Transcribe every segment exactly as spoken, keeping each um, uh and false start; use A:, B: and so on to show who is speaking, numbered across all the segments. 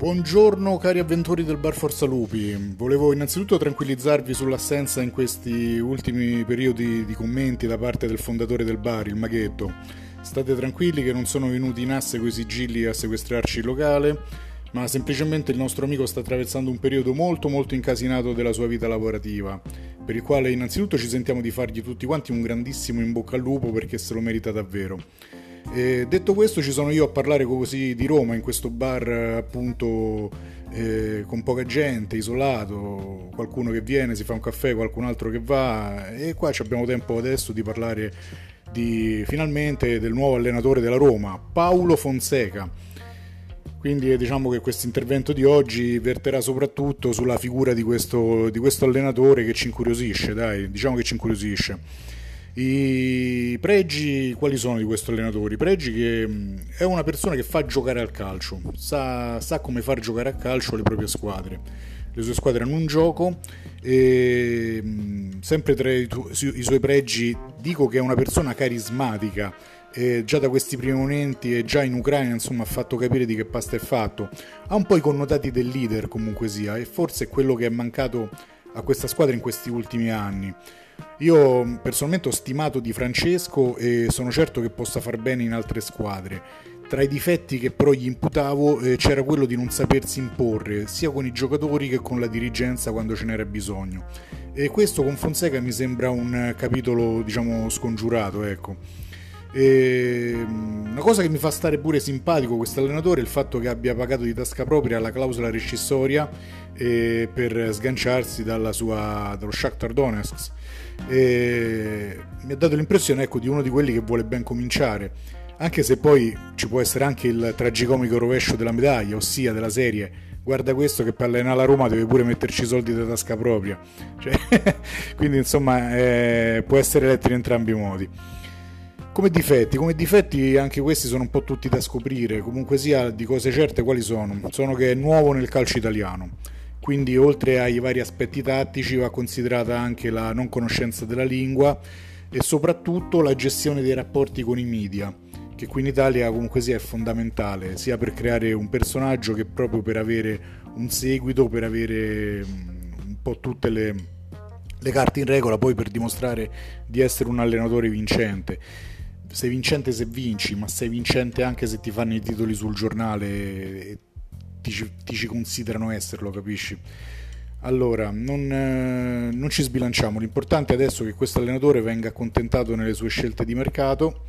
A: Buongiorno cari avventori del Bar Forzalupi, volevo innanzitutto tranquillizzarvi sull'assenza in questi ultimi periodi di commenti da parte del fondatore del bar, il Maghetto. State tranquilli che non sono venuti in asse coi sigilli a sequestrarci il locale, ma semplicemente il nostro amico sta attraversando un periodo molto molto incasinato della sua vita lavorativa, per il quale innanzitutto ci sentiamo di fargli tutti quanti un grandissimo in bocca al lupo perché se lo merita davvero. E detto questo, ci sono io a parlare così di Roma in questo bar appunto eh, con poca gente, isolato, qualcuno che viene, si fa un caffè, qualcun altro che va, e qua abbiamo tempo adesso di parlare di finalmente del nuovo allenatore della Roma, Paulo Fonseca. Quindi diciamo che questo intervento di oggi verterà soprattutto sulla figura di questo, di questo allenatore che ci incuriosisce, dai, diciamo che ci incuriosisce. I pregi, quali sono di questo allenatore? I pregi che è una persona che fa giocare al calcio, sa, sa come far giocare a calcio le proprie squadre. Le sue squadre hanno un gioco e sempre tra i, tu- i suoi pregi dico che è una persona carismatica. E già da questi primi momenti e già in Ucraina insomma ha fatto capire di che pasta è fatto. Ha un po' i connotati del leader comunque sia, e forse è quello che è mancato a questa squadra in questi ultimi anni. Io personalmente ho stimato Di Francesco e sono certo che possa far bene in altre squadre. Tra i difetti che però gli imputavo eh, c'era quello di non sapersi imporre sia con i giocatori che con la dirigenza quando ce n'era bisogno, e questo con Fonseca mi sembra un capitolo diciamo scongiurato, ecco. E una cosa che mi fa stare pure simpatico questo allenatore è il fatto che abbia pagato di tasca propria la clausola rescissoria eh, per sganciarsi dalla sua, dallo Shakhtar Donetsk. E mi ha dato l'impressione, ecco, di uno di quelli che vuole ben cominciare, anche se poi ci può essere anche il tragicomico rovescio della medaglia, ossia della serie: guarda questo che per allenare la Roma deve pure metterci i soldi da tasca propria, cioè, quindi insomma eh, può essere letto in entrambi i modi. Come difetti, come difetti anche questi sono un po' tutti da scoprire. Comunque sia, di cose certe quali sono? Sono che è nuovo nel calcio italiano, quindi oltre ai vari aspetti tattici va considerata anche la non conoscenza della lingua e soprattutto la gestione dei rapporti con i media, che qui in Italia comunque sia è fondamentale, sia per creare un personaggio che proprio per avere un seguito, per avere un po' tutte le, le carte in regola, poi per dimostrare di essere un allenatore vincente. Sei vincente se vinci, ma sei vincente anche se ti fanno i titoli sul giornale e ti ci, ti ci considerano esserlo, capisci? Allora, non, eh, non ci sbilanciamo, l'importante adesso è che questo allenatore venga accontentato nelle sue scelte di mercato.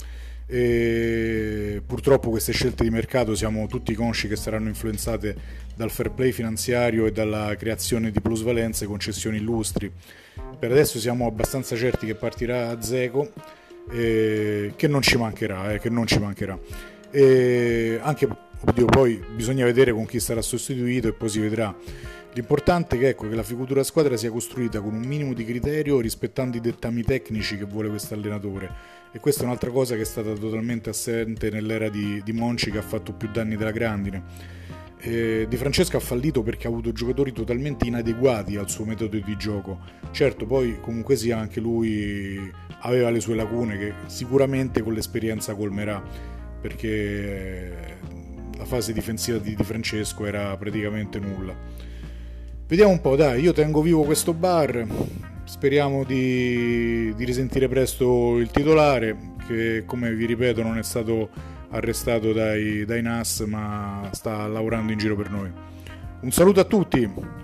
A: E purtroppo queste scelte di mercato siamo tutti consci che saranno influenzate dal fair play finanziario e dalla creazione di plusvalenze e concessioni illustri. Per adesso siamo abbastanza certi che partirà Dzeko, eh, che non ci mancherà, eh, che non ci mancherà. E anche, oddio, poi bisogna vedere con chi sarà sostituito e poi si vedrà. L'importante è che, ecco, che la futura squadra sia costruita con un minimo di criterio, rispettando i dettami tecnici che vuole questo allenatore, e questa è un'altra cosa che è stata totalmente assente nell'era di, di Monchi, che ha fatto più danni della grandine. Eh, Di Francesco ha fallito perché ha avuto giocatori totalmente inadeguati al suo metodo di gioco. Certo, poi comunque sia anche lui aveva le sue lacune che sicuramente con l'esperienza colmerà, perché la fase difensiva di Di Francesco era praticamente nulla. Vediamo un po', dai, io tengo vivo questo bar, speriamo di, di risentire presto il titolare, che come vi ripeto non è stato arrestato dai, dai N A S, ma sta lavorando in giro per noi. Un saluto a tutti!